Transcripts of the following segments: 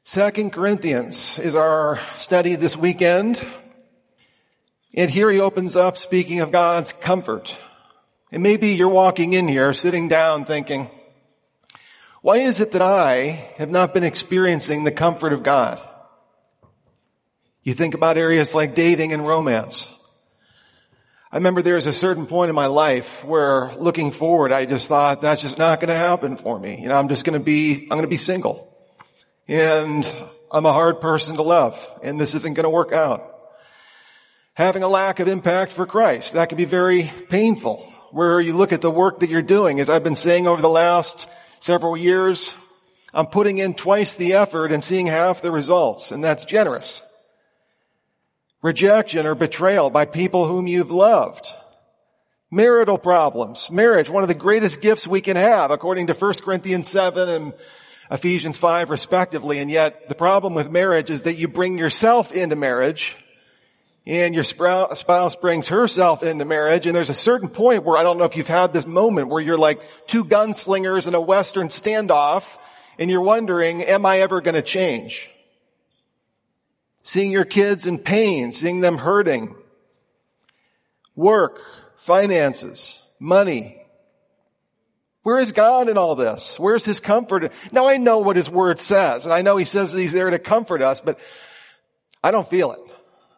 2 Corinthians is our study this weekend. And here he opens up speaking of God's comfort. And maybe you're walking in here, sitting down thinking, why is it that I have not been experiencing the comfort of God? You think about areas like dating and romance. I remember there was a certain point in my life where looking forward, I just thought that's just not going to happen for me. I'm going to be single. And I'm a hard person to love, and this isn't going to work out. Having a lack of impact for Christ, that can be very painful. Where you look at the work that you're doing, as I've been saying over the last several years, I'm putting in twice the effort and seeing half the results, and that's generous. Rejection or betrayal by people whom you've loved. Marital problems. Marriage, one of the greatest gifts we can have, according to 1 Corinthians 7 and Ephesians 5 respectively. And yet the problem with marriage is that you bring yourself into marriage and your spouse brings herself into marriage. And there's a certain point where I don't know if you've had this moment where you're like two gunslingers in a Western standoff and you're wondering, am I ever going to change? Seeing your kids in pain, seeing them hurting. Work, finances, money. Where is God in all this? Where's His comfort? Now I know what His Word says, and I know He says that He's there to comfort us, but I don't feel it.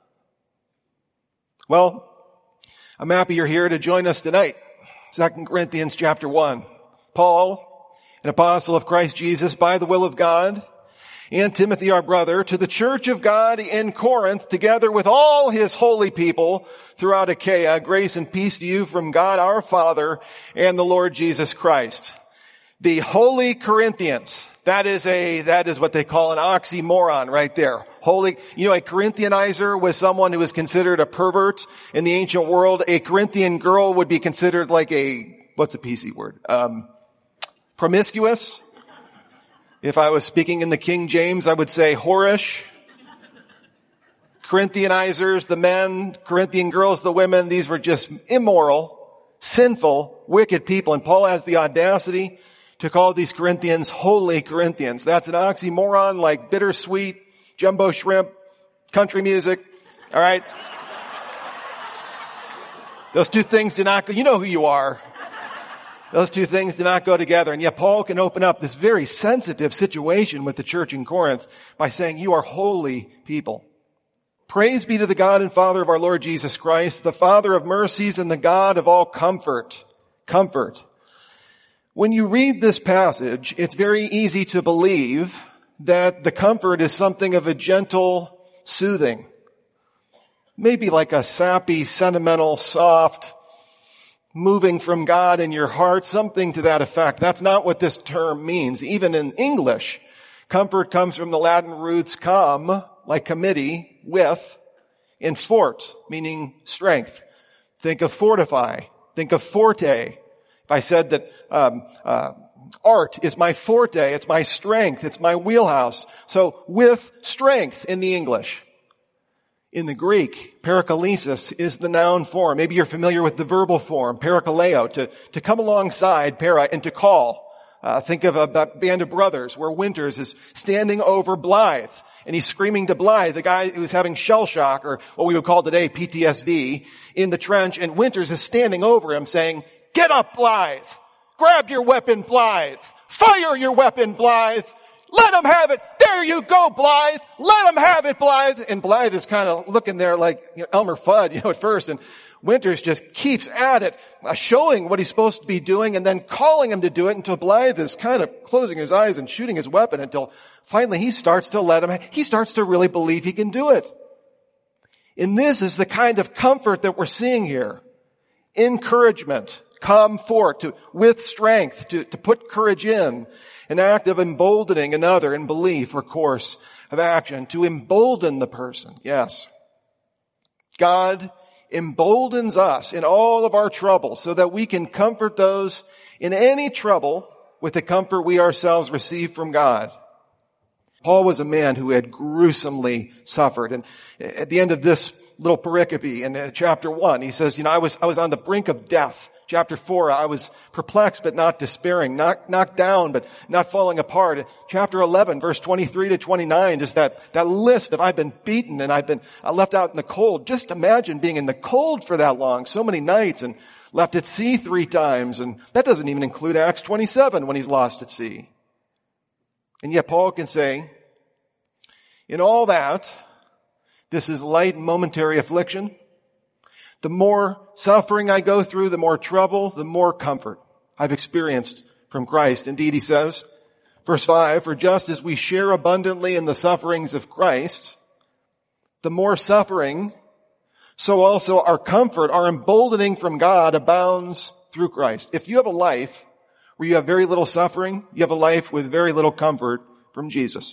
Well, I'm happy you're here to join us tonight. 2 Corinthians chapter 1. Paul, an apostle of Christ Jesus by the will of God, and Timothy our brother, to the church of God in Corinth, together with all His holy people throughout Achaia, grace and peace to you from God our Father and the Lord Jesus Christ. The Holy Corinthians, that is what they call an oxymoron right there. Holy, a Corinthianizer was someone who was considered a pervert in the ancient world. A Corinthian girl would be considered like what's a PC word? Promiscuous. If I was speaking in the King James, I would say whorish. Corinthianizers, the men, Corinthian girls, the women, these were just immoral, sinful, wicked people. And Paul has the audacity to call these Corinthians holy Corinthians. That's an oxymoron like bittersweet, jumbo shrimp, country music. All right? Those two things do not go, you know who you are. Those two things do not go together. And yet Paul can open up this very sensitive situation with the church in Corinth by saying, you are holy people. Praise be to the God and Father of our Lord Jesus Christ, the Father of mercies and the God of all comfort. Comfort. When you read this passage, it's very easy to believe that the comfort is something of a gentle soothing. Maybe like a sappy, sentimental, soft, moving from God in your heart, something to that effect. That's not what this term means. Even in English, comfort comes from the Latin roots com, like committee, with, and fort, meaning strength. Think of fortify. Think of forte. If I said that art is my forte, it's my strength, it's my wheelhouse. So with strength in the English. In the Greek, parakalesis is the noun form. Maybe you're familiar with the verbal form, parakaleo, to come alongside, para, and to call. Think of a band of brothers where Winters is standing over Blythe, and he's screaming to Blythe, the guy who's having shell shock, or what we would call today PTSD, in the trench, and Winters is standing over him saying, "Get up, Blythe! Grab your weapon, Blythe! Fire your weapon, Blythe! Let him have it! There you go, Blythe! Let him have it, Blythe!" And Blythe is kind of looking there like Elmer Fudd, at first, and Winters just keeps at it, showing what he's supposed to be doing and then calling him to do it until Blythe is kind of closing his eyes and shooting his weapon until finally he starts to really believe he can do it. And this is the kind of comfort that we're seeing here. Encouragement, comfort, with strength, to put courage in, an act of emboldening another in belief or course of action, to embolden the person. Yes. God emboldens us in all of our trouble so that we can comfort those in any trouble with the comfort we ourselves receive from God. Paul was a man who had gruesomely suffered. And at the end of this little pericope in chapter 1. He says, I was on the brink of death. Chapter 4, I was perplexed but not despairing, knocked down but not falling apart. Chapter 11, verse 23 to 29, just that list of I've been beaten and I've been left out in the cold. Just imagine being in the cold for that long, so many nights, and left at sea 3 times. And that doesn't even include Acts 27 when he's lost at sea. And yet Paul can say, in all that, this is light and momentary affliction. The more suffering I go through, the more trouble, the more comfort I've experienced from Christ. Indeed, he says, verse 5, for just as we share abundantly in the sufferings of Christ, the more suffering, so also our comfort, our emboldening from God abounds through Christ. If you have a life where you have very little suffering, you have a life with very little comfort from Jesus.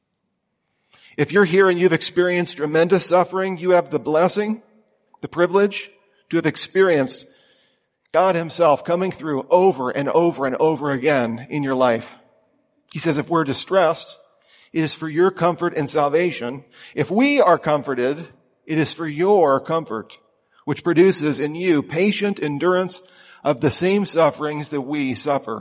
If you're here and you've experienced tremendous suffering, you have the blessing, the privilege to have experienced God himself coming through over and over and over again in your life. He says, if we're distressed, it is for your comfort and salvation. If we are comforted, it is for your comfort, which produces in you patient endurance of the same sufferings that we suffer.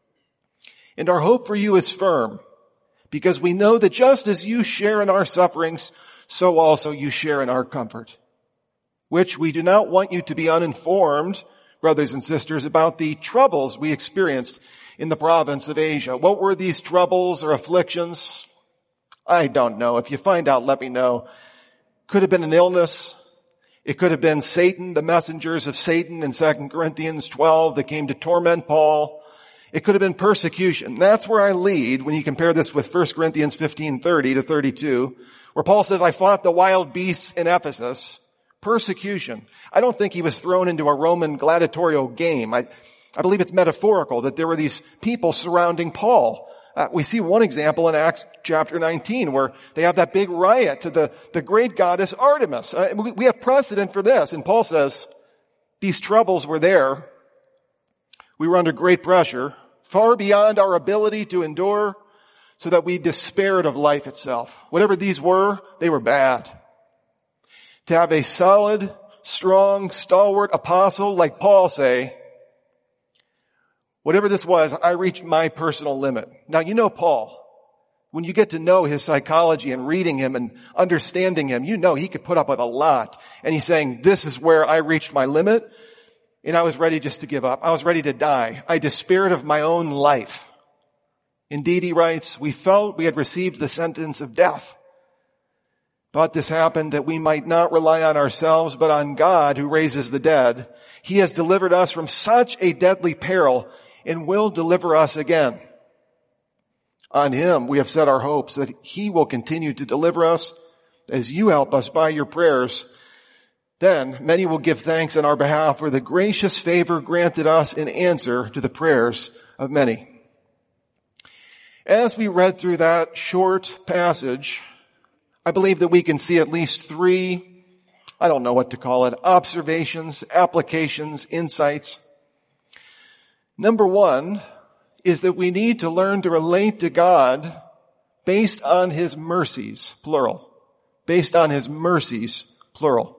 And our hope for you is firm, because we know that just as you share in our sufferings, so also you share in our comfort. Which we do not want you to be uninformed, brothers and sisters, about the troubles we experienced in the province of Asia. What were these troubles or afflictions? I don't know. If you find out, let me know. Could have been an illness. It could have been Satan, the messengers of Satan in 2 Corinthians 12 that came to torment Paul. It could have been persecution. That's where I lead when you compare this with 1 Corinthians 15:30 to 32, where Paul says, I fought the wild beasts in Ephesus. Persecution. I don't think he was thrown into a Roman gladiatorial game. I believe it's metaphorical that there were these people surrounding Paul. We see one example in Acts chapter 19 where they have that big riot to the great goddess Artemis. We have precedent for this. And Paul says, these troubles were there. We were under great pressure, far beyond our ability to endure, so that we despaired of life itself. Whatever these were, they were bad. To have a solid, strong, stalwart apostle like Paul say, whatever this was, I reached my personal limit. Now, you know Paul. When you get to know his psychology and reading him and understanding him, you know he could put up with a lot. And he's saying, this is where I reached my limit, and I was ready just to give up. I was ready to die. I despaired of my own life. Indeed, he writes, we felt we had received the sentence of death. But this happened that we might not rely on ourselves, but on God who raises the dead. He has delivered us from such a deadly peril and will deliver us again. On him we have set our hopes that he will continue to deliver us as you help us by your prayers. Then many will give thanks on our behalf for the gracious favor granted us in answer to the prayers of many. As we read through that short passage, I believe that we can see at least 3, I don't know what to call it, observations, applications, insights. Number 1 is that we need to learn to relate to God based on his mercies, plural. Based on his mercies, plural.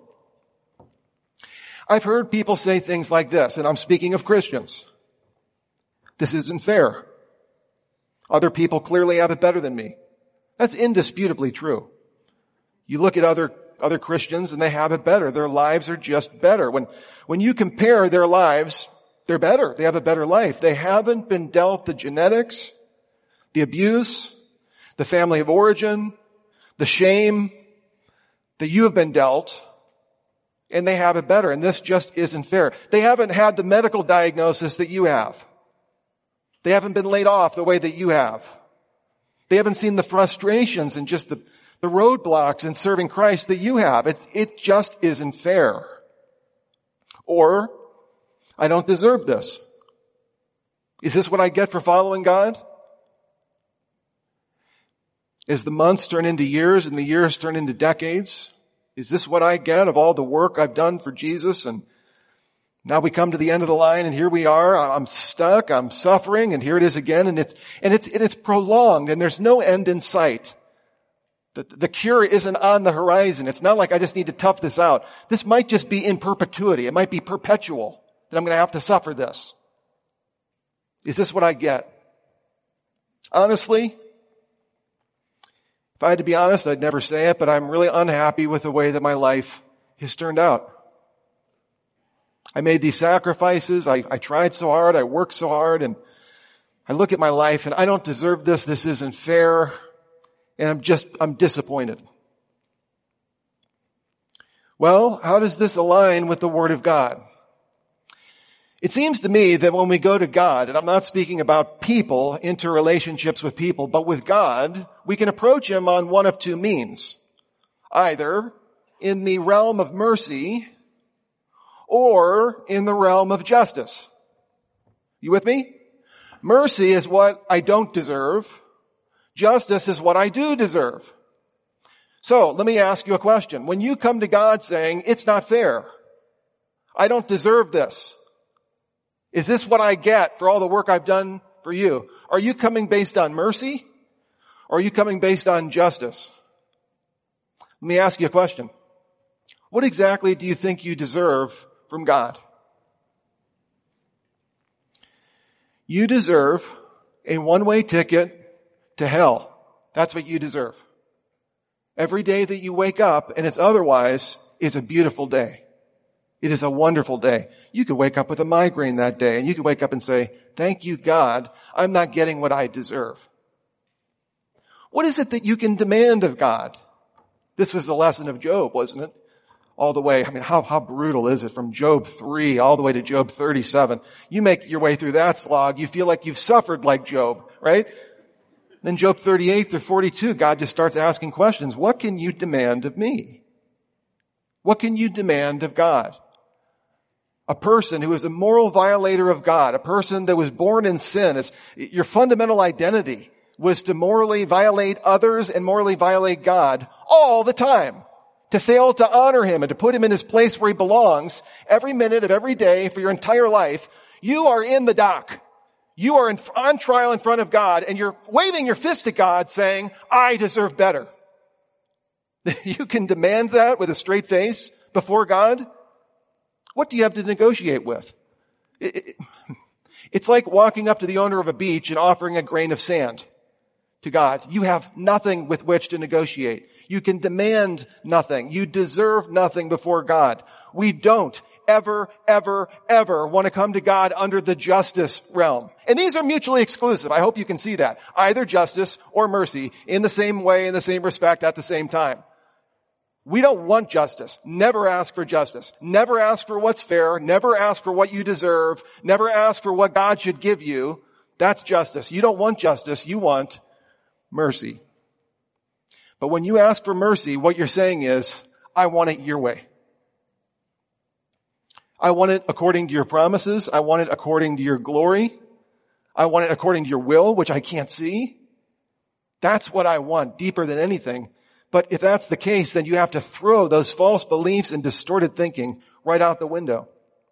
I've heard people say things like this, and I'm speaking of Christians. This isn't fair. Other people clearly have it better than me. That's indisputably true. You look at other Christians and they have it better. Their lives are just better. When you compare their lives, they're better. They have a better life. They haven't been dealt the genetics, the abuse, the family of origin, the shame that you have been dealt, and they have it better. And this just isn't fair. They haven't had the medical diagnosis that you have. They haven't been laid off the way that you have. They haven't seen the frustrations and just the roadblocks in serving Christ that you have. It just isn't fair. Or, I don't deserve this. Is this what I get for following God? As the months turn into years and the years turn into decades, is this what I get of all the work I've done for Jesus? And now we come to the end of the line and here we are. I'm stuck. I'm suffering, and here it is again. And it's prolonged and there's no end in sight. The cure isn't on the horizon. It's not like I just need to tough this out. This might just be in perpetuity. It might be perpetual that I'm going to have to suffer this. Is this what I get? Honestly, if I had to be honest, I'd never say it, but I'm really unhappy with the way that my life has turned out. I made these sacrifices. I tried so hard. I worked so hard, and I look at my life and I don't deserve this. This isn't fair. And I'm disappointed. Well, how does this align with the Word of God? It seems to me that when we go to God, and I'm not speaking about people, interrelationships with people, but with God, we can approach Him on one of two means. Either in the realm of mercy or in the realm of justice. You with me? Mercy is what I don't deserve. Justice is what I do deserve. So, let me ask you a question. When you come to God saying, it's not fair, I don't deserve this, is this what I get for all the work I've done for you? Are you coming based on mercy? Or are you coming based on justice? Let me ask you a question. What exactly do you think you deserve from God? You deserve a one-way ticket to hell. That's what you deserve. Every day that you wake up and it's otherwise is a beautiful day. It is a wonderful day. You could wake up with a migraine that day and you could wake up and say, thank you, God, I'm not getting what I deserve. What is it that you can demand of God? This was the lesson of Job, wasn't it? All the way, how brutal is it from Job 3 all the way to Job 37? You make your way through that slog, you feel like you've suffered like Job, right? Then Job 38 through 42, God just starts asking questions. What can you demand of me? What can you demand of God? A person who is a moral violator of God, a person that was born in sin, your fundamental identity was to morally violate others and morally violate God all the time. To fail to honor Him and to put Him in His place where He belongs every minute of every day for your entire life, you are in the dock. You are on trial in front of God and you're waving your fist at God saying, I deserve better. You can demand that with a straight face before God. What do you have to negotiate with? It's like walking up to the owner of a beach and offering a grain of sand to God. You have nothing with which to negotiate. You can demand nothing. You deserve nothing before God. We don't ever want to come to God under the justice realm. And these are mutually exclusive. I hope you can see that. Either justice or mercy in the same way, in the same respect, at the same time. We don't want justice. Never ask for justice. Never ask for what's fair. Never ask for what you deserve. Never ask for what God should give you. That's justice. You don't want justice. You want mercy. But when you ask for mercy, what you're saying is, I want it your way. I want it according to your promises. I want it according to your glory. I want it according to your will, which I can't see. That's what I want, deeper than anything. But if that's the case, then you have to throw those false beliefs and distorted thinking right out the window.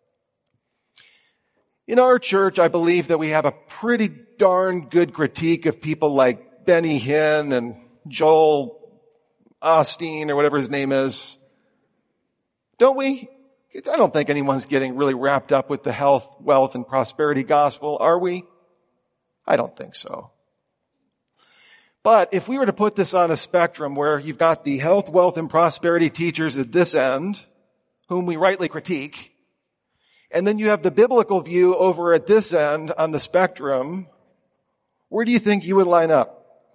In our church, I believe that we have a pretty darn good critique of people like Benny Hinn and Joel Osteen or whatever his name is. Don't we? I don't think anyone's getting really wrapped up with the health, wealth, and prosperity gospel, are we? I don't think so. But if we were to put this on a spectrum where you've got the health, wealth, and prosperity teachers at this end, whom we rightly critique, and then you have the biblical view over at this end on the spectrum, where do you think you would line up?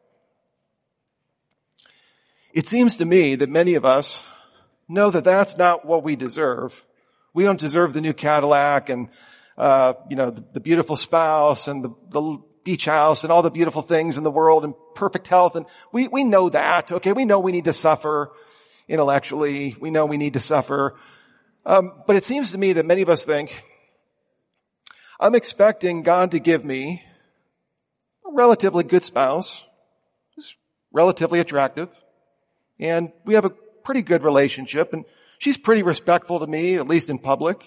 It seems to me that many of us know that that's not what we deserve. We don't deserve the new Cadillac and, the beautiful spouse and the beach house and all the beautiful things in the world and perfect health. And we know that, okay? We know we need to suffer intellectually. We know we need to suffer. But it seems to me that many of us think, I'm expecting God to give me a relatively good spouse who's relatively attractive. And we have a pretty good relationship, and she's pretty respectful to me, at least in public,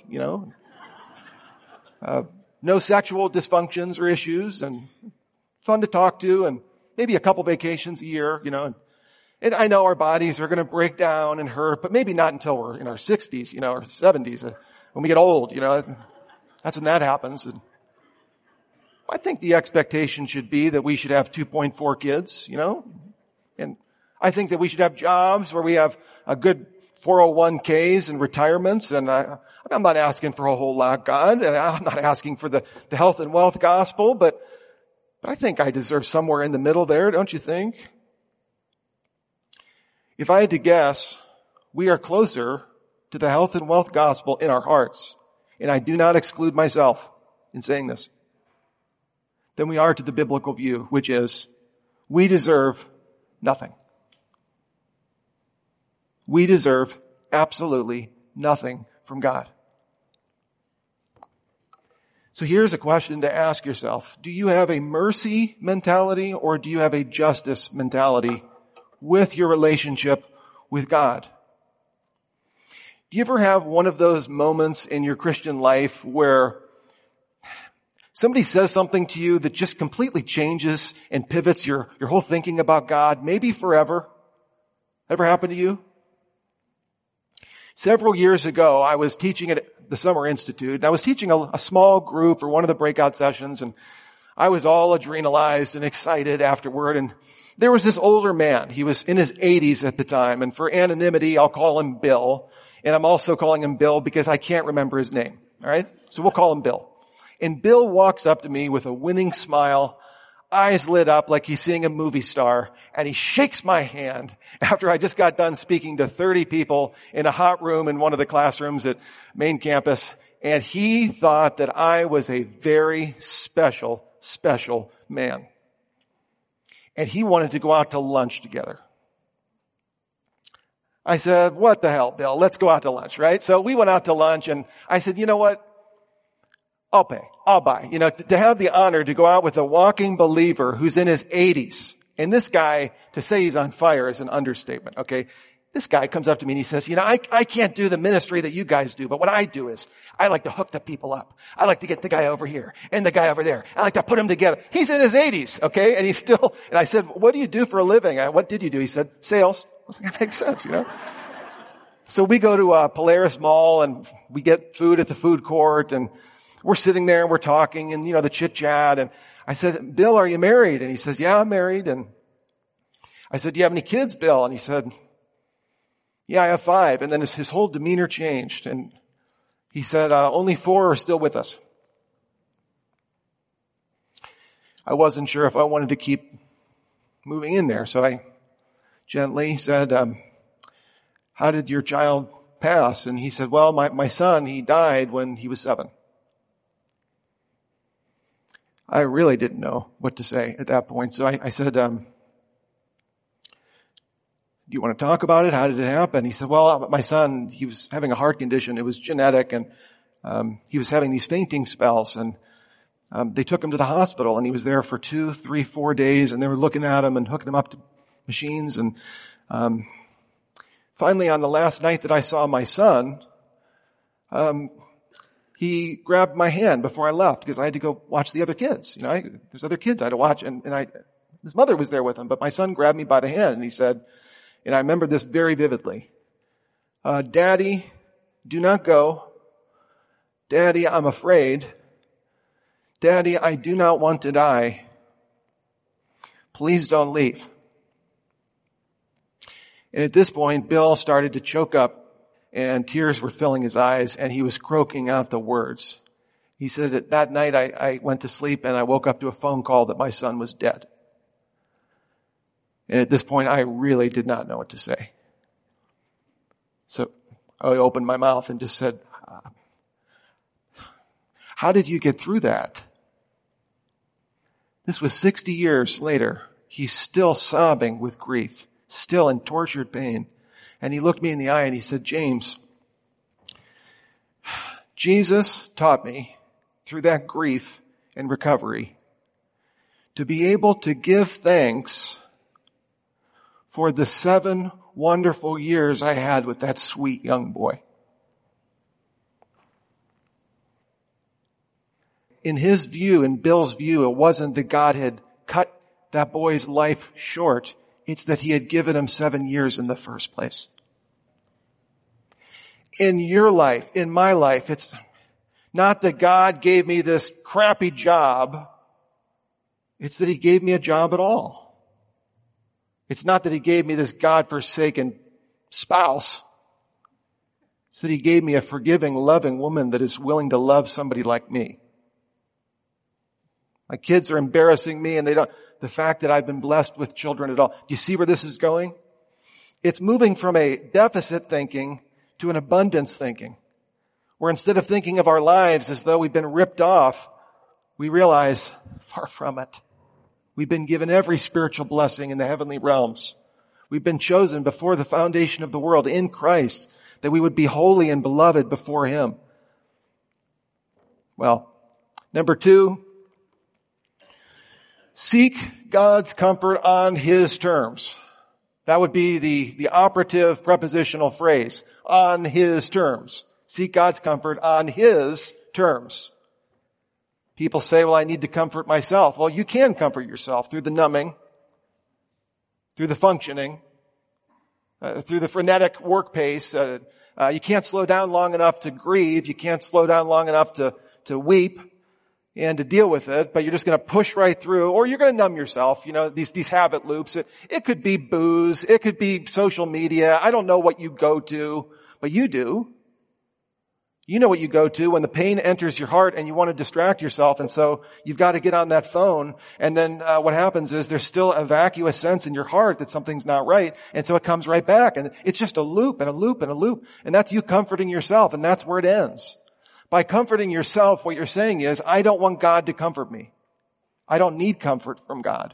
no sexual dysfunctions or issues, and fun to talk to, and maybe a couple vacations a year, And I know our bodies are going to break down and hurt, but maybe not until we're in our 60s, or 70s. When we get old, that's when that happens. And I think the expectation should be that we should have 2.4 kids, and I think that we should have jobs where we have a good 401ks and retirements. And I'm not asking for a whole lot, God, and I'm not asking for the health and wealth gospel, but I think I deserve somewhere in the middle there, don't you think? If I had to guess, we are closer to the health and wealth gospel in our hearts, and I do not exclude myself in saying this, than we are to the biblical view, which is we deserve nothing. We deserve absolutely nothing from God. So here's a question to ask yourself. Do you have a mercy mentality or do you have a justice mentality with your relationship with God? Do you ever have one of those moments in your Christian life where somebody says something to you that just completely changes and pivots your whole thinking about God, maybe forever? Ever happened to you? Several years ago, I was teaching at the Summer Institute. I was teaching a small group for one of the breakout sessions, and I was all adrenalized and excited afterward. And there was this older man. He was in his 80s at the time, and for anonymity, I'll call him Bill. And I'm also calling him Bill because I can't remember his name. All right? So we'll call him Bill. And Bill walks up to me with a winning smile, eyes lit up like he's seeing a movie star, and he shakes my hand after I just got done speaking to 30 people in a hot room in one of the classrooms at main campus, and he thought that I was a very special man. And he wanted to go out to lunch together. I said, what the hell, Bill? Let's go out to lunch, right? So we went out to lunch, and I said, you know what? I'll pay. I'll buy. To have the honor to go out with a walking believer who's in his 80s. And this guy, to say he's on fire is an understatement, okay? This guy comes up to me and he says, I can't do the ministry that you guys do, but what I do is I like to hook the people up. I like to get the guy over here and the guy over there. I like to put them together. He's in his 80s, okay? And and I said, what do you do for a living? What did you do? He said, sales. I was like, that makes sense, So we go to Polaris Mall and we get food at the food court, and we're sitting there and we're talking and, the chit chat. And I said, Bill, are you married? And he says, yeah, I'm married. And I said, do you have any kids, Bill? And he said, yeah, I have 5. And then his whole demeanor changed. And he said, only 4 are still with us. I wasn't sure if I wanted to keep moving in there. So I gently said, how did your child pass? And he said, well, my son, he died when he was 7. I really didn't know what to say at that point. So I said, do you want to talk about it? How did it happen? He said, well, my son, he was having a heart condition. It was genetic, and he was having these fainting spells. And they took him to the hospital, and he was there for 2, 3, 4 days, and they were looking at him and hooking him up to machines. And finally, on the last night that I saw my son, he grabbed my hand before I left because I had to go watch the other kids. There's other kids I had to watch, and his mother was there with him. But my son grabbed me by the hand and he said, and I remember this very vividly, Daddy, do not go. Daddy, I'm afraid. Daddy, I do not want to die. Please don't leave. And at this point, Bill started to choke up, and tears were filling his eyes, and he was croaking out the words. He said that night I went to sleep and I woke up to a phone call that my son was dead. And at this point, I really did not know what to say. So I opened my mouth and just said, how did you get through that? This was 60 years later. He's still sobbing with grief, still in tortured pain. And he looked me in the eye and he said, James, Jesus taught me through that grief and recovery to be able to give thanks for the 7 wonderful years I had with that sweet young boy. In his view, in Bill's view, it wasn't that God had cut that boy's life short. It's that he had given him 7 years in the first place. In your life, in my life, it's not that God gave me this crappy job. It's that he gave me a job at all. It's not that he gave me this God-forsaken spouse. It's that he gave me a forgiving, loving woman that is willing to love somebody like me. My kids are embarrassing me, and the fact that I've been blessed with children at all. Do you see where this is going? It's moving from a deficit thinking to an abundance thinking, where instead of thinking of our lives as though we've been ripped off, we realize, far from it. We've been given every spiritual blessing in the heavenly realms. We've been chosen before the foundation of the world in Christ, that we would be holy and beloved before him. Well, number 2, seek God's comfort on his terms. That would be the operative prepositional phrase, on his terms. Seek God's comfort on his terms. People say, well, I need to comfort myself. Well, you can comfort yourself through the numbing, through the functioning, through the frenetic work pace. You can't slow down long enough to grieve. You can't slow down long enough to weep and to deal with it, but you're just going to push right through, or you're going to numb yourself. You know, these habit loops. It could be booze. It could be social media. I don't know what you go to, but you do. You know what you go to when the pain enters your heart and you want to distract yourself, and so you've got to get on that phone, and then what happens is there's still a vacuous sense in your heart that something's not right, and so it comes right back, and it's just a loop and a loop and a loop, and that's you comforting yourself, and that's where it ends. By comforting yourself, what you're saying is, I don't want God to comfort me. I don't need comfort from God.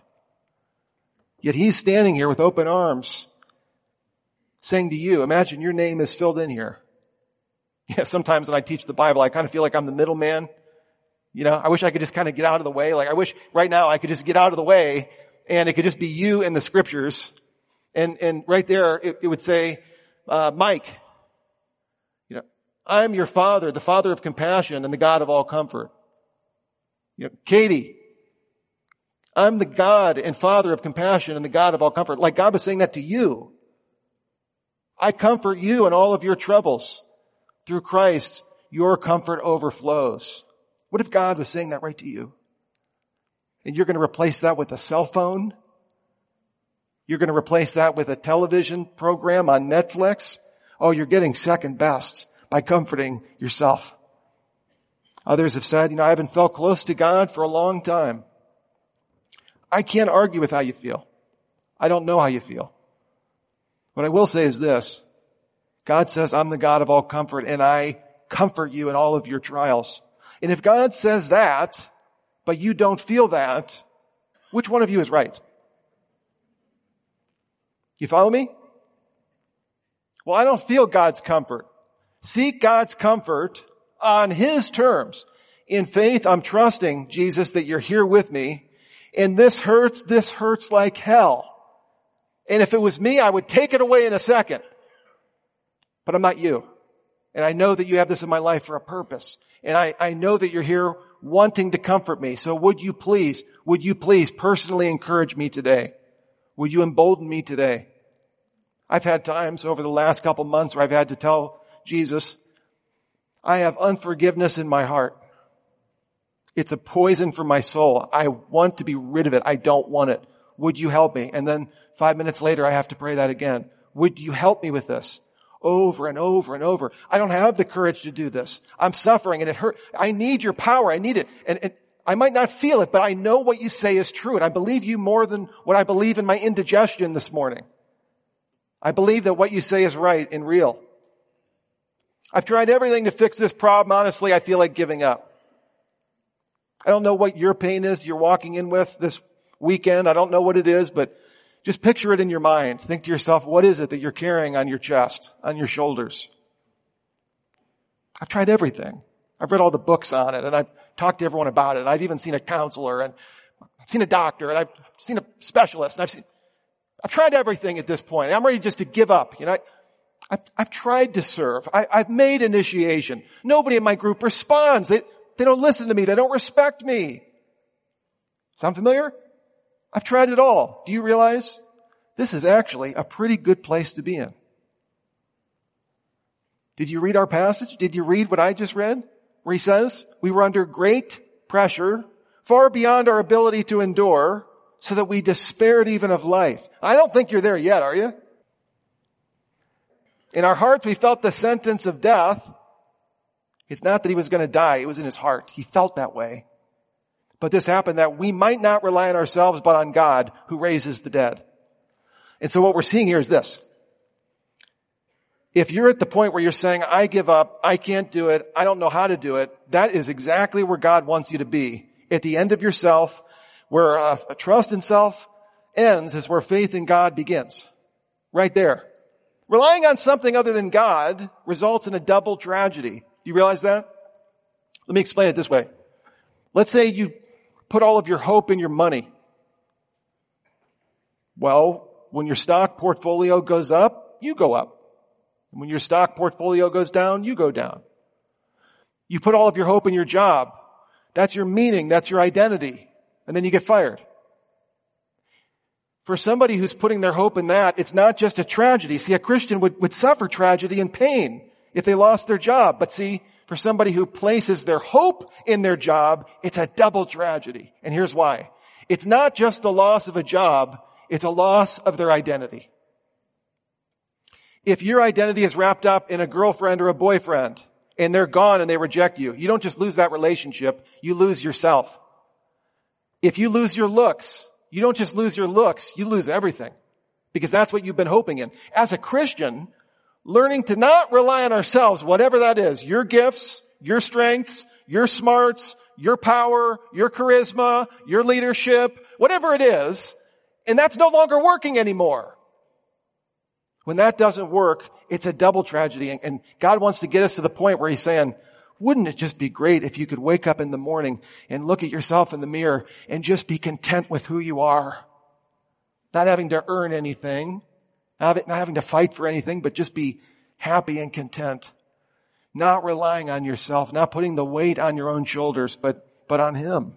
Yet he's standing here with open arms, saying to you, imagine your name is filled in here. Yeah, sometimes when I teach the Bible, I kind of feel like I'm the middleman. You know, I wish I could just kind of get out of the way. Like, I wish right now I could just get out of the way and it could just be you in the scriptures. And right there, it would say, Mike, you know, I'm your father, the father of compassion and the God of all comfort. You know, Katie, I'm the God and father of compassion and the God of all comfort. Like God was saying that to you. I comfort you in all of your troubles. Through Christ, your comfort overflows. What if God was saying that right to you? And you're going to replace that with a cell phone? You're going to replace that with a television program on Netflix? Oh, you're getting second best by comforting yourself. Others have said, I haven't felt close to God for a long time. I can't argue with how you feel. I don't know how you feel. What I will say is this. God says, I'm the God of all comfort, and I comfort you in all of your trials. And if God says that, but you don't feel that, which one of you is right? You follow me? Well, I don't feel God's comfort. Seek God's comfort on his terms. In faith, I'm trusting, Jesus, that you're here with me, and this hurts like hell. And if it was me, I would take it away in a second. But I'm not you. And I know that you have this in my life for a purpose. And I know that you're here wanting to comfort me. So would you please personally encourage me today? Would you embolden me today? I've had times over the last couple months where I've had to tell Jesus, I have unforgiveness in my heart. It's a poison for my soul. I want to be rid of it. I don't want it. Would you help me? And then 5 minutes later, I have to pray that again. Would you help me with this? Over and over and over. I don't have the courage to do this. I'm suffering and it hurts. I need your power. I need it. And I might not feel it, but I know what you say is true. And I believe you more than what I believe in my indigestion this morning. I believe that what you say is right and real. I've tried everything to fix this problem. Honestly, I feel like giving up. I don't know what your pain is you're walking in with this weekend. I don't know what it is, but just picture it in your mind. Think to yourself, what is it that you're carrying on your chest, on your shoulders? I've tried everything. I've read all the books on it, and I've talked to everyone about it. I've even seen a counselor, and I've seen a doctor, and I've seen a specialist, and I've tried everything at this point. I'm ready just to give up. I've tried to serve. I've made initiation. Nobody in my group responds. They don't listen to me. They don't respect me. Sound familiar? I've tried it all. Do you realize this is actually a pretty good place to be in. Did you read our passage? Did you read what I just read? Where he says, we were under great pressure, far beyond our ability to endure, so that we despaired even of life. I don't think you're there yet, are you? In our hearts, we felt the sentence of death. It's not that he was going to die. It was in his heart. He felt that way. But this happened that we might not rely on ourselves, but on God who raises the dead. And so what we're seeing here is this. If you're at the point where you're saying, I give up, I can't do it, I don't know how to do it, that is exactly where God wants you to be. At the end of yourself, where a trust in self ends is where faith in God begins. Right there. Relying on something other than God results in a double tragedy. Do you realize that? Let me explain it this way. Let's say you put all of your hope in your money. Well, when your stock portfolio goes up, you go up. And when your stock portfolio goes down, you go down. You put all of your hope in your job. That's your meaning. That's your identity. And then you get fired. For somebody who's putting their hope in that, it's not just a tragedy. See, a Christian would suffer tragedy and pain if they lost their job. But see, for somebody who places their hope in their job, it's a double tragedy. And here's why. It's not just the loss of a job, it's a loss of their identity. If your identity is wrapped up in a girlfriend or a boyfriend, and they're gone and they reject you, you don't just lose that relationship, you lose yourself. If you lose your looks, you don't just lose your looks, you lose everything. Because that's what you've been hoping in. As a Christian, learning to not rely on ourselves, whatever that is, your gifts, your strengths, your smarts, your power, your charisma, your leadership, whatever it is, and that's no longer working anymore. When that doesn't work, it's a double tragedy. And God wants to get us to the point where he's saying, wouldn't it just be great if you could wake up in the morning and look at yourself in the mirror and just be content with who you are? Not having to earn anything, not having to fight for anything, but just be happy and content. Not relying on yourself, not putting the weight on your own shoulders, but on him.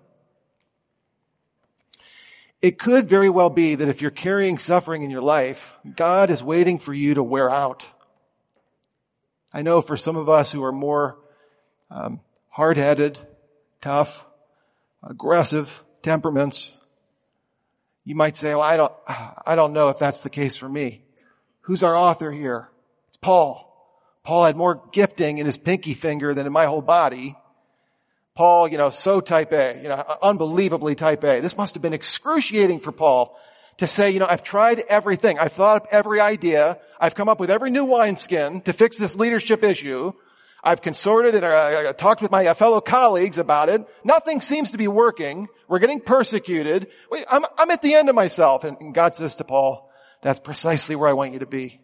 It could very well be that if you're carrying suffering in your life, God is waiting for you to wear out. I know for some of us who are more hard-headed, tough, aggressive temperaments, you might say, well, I don't know if that's the case for me. Who's our author here? It's Paul. Paul had more gifting in his pinky finger than in my whole body. Paul, so type A, unbelievably type A. This must have been excruciating for Paul to say, I've tried everything. I've thought up every idea. I've come up with every new wineskin to fix this leadership issue. I've consorted and I talked with my fellow colleagues about it. Nothing seems to be working. We're getting persecuted. I'm at the end of myself. And God says to Paul, that's precisely where I want you to be.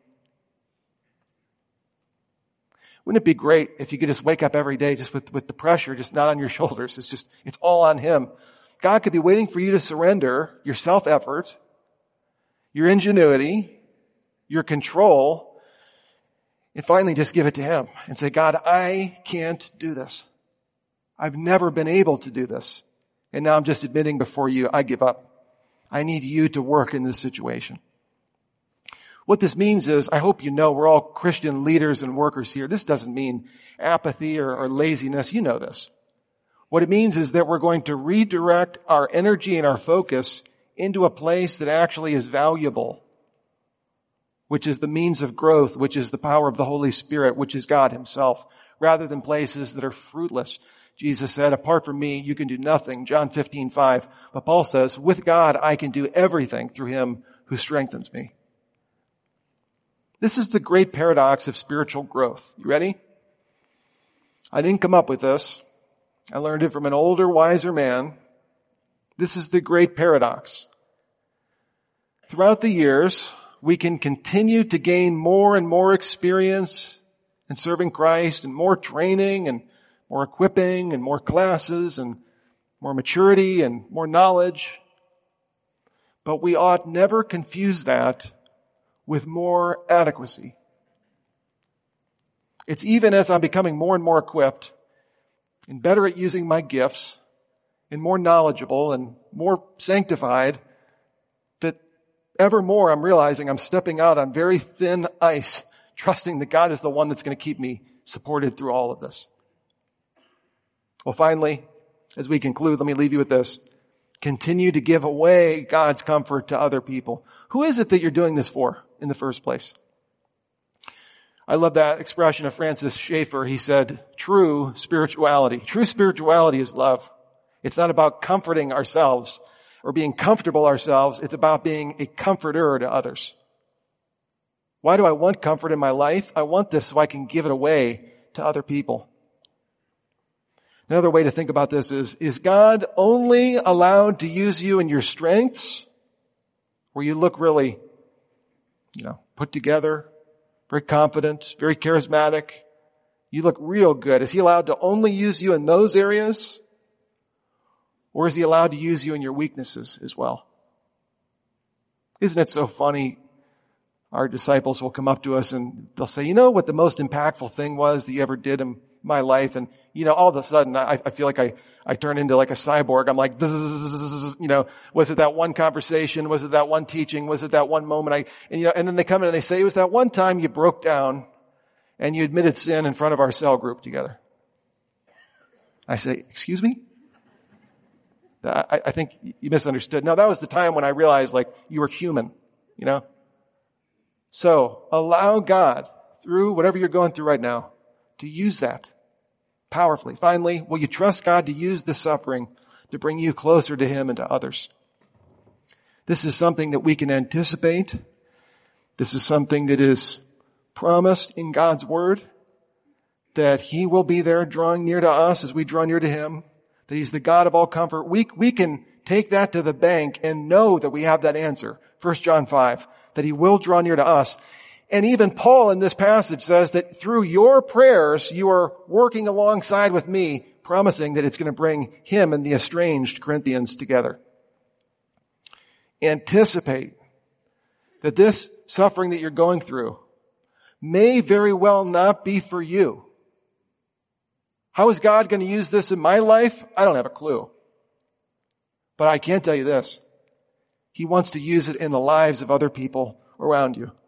Wouldn't it be great if you could just wake up every day just with the pressure, just not on your shoulders. It's all on him. God could be waiting for you to surrender your self-effort, your ingenuity, your control, and finally just give it to him and say, God, I can't do this. I've never been able to do this. And now I'm just admitting before you, I give up. I need you to work in this situation. What this means is, I hope you know we're all Christian leaders and workers here. This doesn't mean apathy or laziness. You know this. What it means is that we're going to redirect our energy and our focus into a place that actually is valuable, which is the means of growth, which is the power of the Holy Spirit, which is God himself, rather than places that are fruitless. Jesus said, apart from me, you can do nothing. John 15:5. But Paul says, with God, I can do everything through him who strengthens me. This is the great paradox of spiritual growth. You ready? I didn't come up with this. I learned it from an older, wiser man. This is the great paradox. Throughout the years, we can continue to gain more and more experience in serving Christ and more training and more equipping and more classes and more maturity and more knowledge. But we ought never confuse that with more adequacy. It's even as I'm becoming more and more equipped and better at using my gifts and more knowledgeable and more sanctified that evermore I'm realizing I'm stepping out on very thin ice, trusting that God is the one that's going to keep me supported through all of this. Well, finally, as we conclude, let me leave you with this. Continue to give away God's comfort to other people. Who is it that you're doing this for in the first place? I love that expression of Francis Schaeffer. He said, true spirituality is love. It's not about comforting ourselves or being comfortable ourselves. It's about being a comforter to others. Why do I want comfort in my life? I want this so I can give it away to other people. Another way to think about this is God only allowed to use you in your strengths where you look really, put together, very confident, very charismatic? You look real good. Is He allowed to only use you in those areas? Or is He allowed to use you in your weaknesses as well? Isn't it so funny? Our disciples will come up to us and they'll say, you know what the most impactful thing was that you ever did in my life? And, all of a sudden I feel like I turn into like a cyborg. I'm like, was it that one conversation? Was it that one teaching? Was it that one moment? And then they come in and they say, it was that one time you broke down and you admitted sin in front of our cell group together. I say, excuse me? I think you misunderstood. No, that was the time when I realized you were human, So allow God through whatever you're going through right now to use that powerfully. Finally, will you trust God to use this suffering to bring you closer to Him and to others? This is something that we can anticipate. This is something that is promised in God's Word, that He will be there drawing near to us as we draw near to Him, that He's the God of all comfort. We can take that to the bank and know that we have that answer. 1 John 5, that He will draw near to us. And even Paul in this passage says that through your prayers, you are working alongside with me, promising that it's going to bring him and the estranged Corinthians together. Anticipate that this suffering that you're going through may very well not be for you. How is God going to use this in my life? I don't have a clue. But I can tell you this. He wants to use it in the lives of other people around you.